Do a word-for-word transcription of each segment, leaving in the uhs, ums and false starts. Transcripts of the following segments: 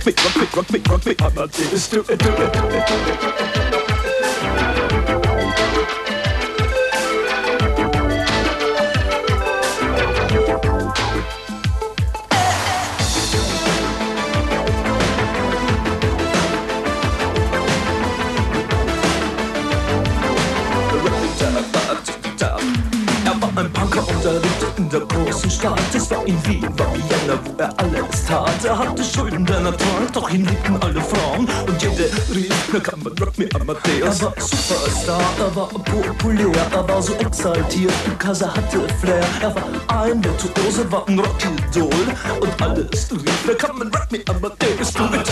me, rock me, rock me, rock me, Amadeus, do it, do it, do it, do it. Ein Punker und er lebte in der großen Stadt. Es war in Wien, war Vienna, wo er alles tat. Er hatte Schulden, denn er trank, doch ihn liebten alle Frauen. Und jede rief, na kann man rock me Amadeus. Er war Superstar, er war populär, er war so exaltiert, because er hatte Flair. Er war ein Virtuose, war ein Rockidol. Und alles rief, na kann man rock me Amadeus. Du mit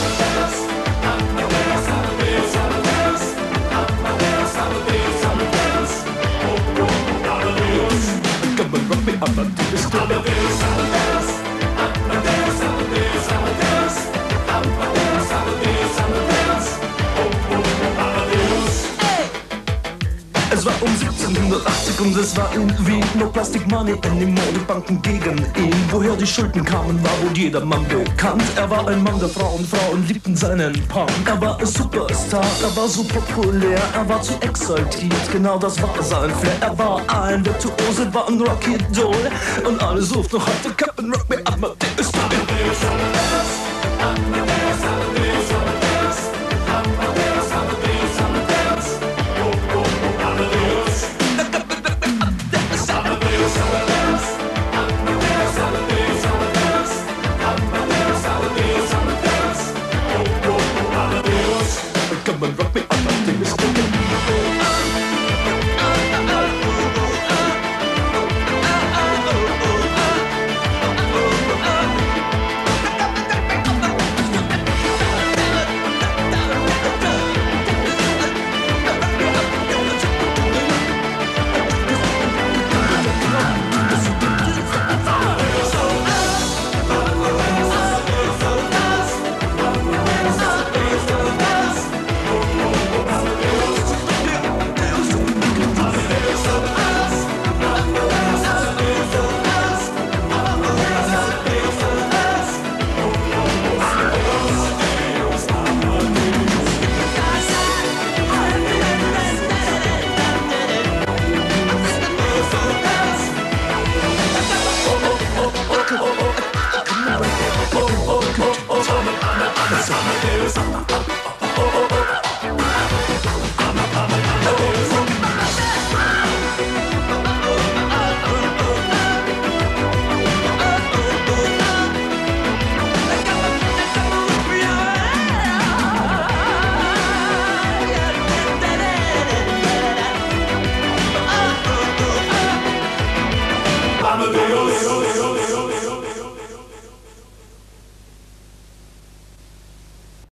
rock me Amadeus, do it. Es war um siebzehnhundertachtzig und es war in Wien. No Plastic Money anymore, die Banken gegen ihn. Woher die Schulden kamen, war wohl jedermann bekannt. Er war ein Mann der Frauen, Frauen liebten seinen Punk. Er war ein Superstar, er war so populär, er war zu exaltiert, genau das war sein Flair. Er war ein Virtuose, war ein Rockidol. Und alle suchten noch heute, Captain Rock me Amadeus, do it. Come on, rock me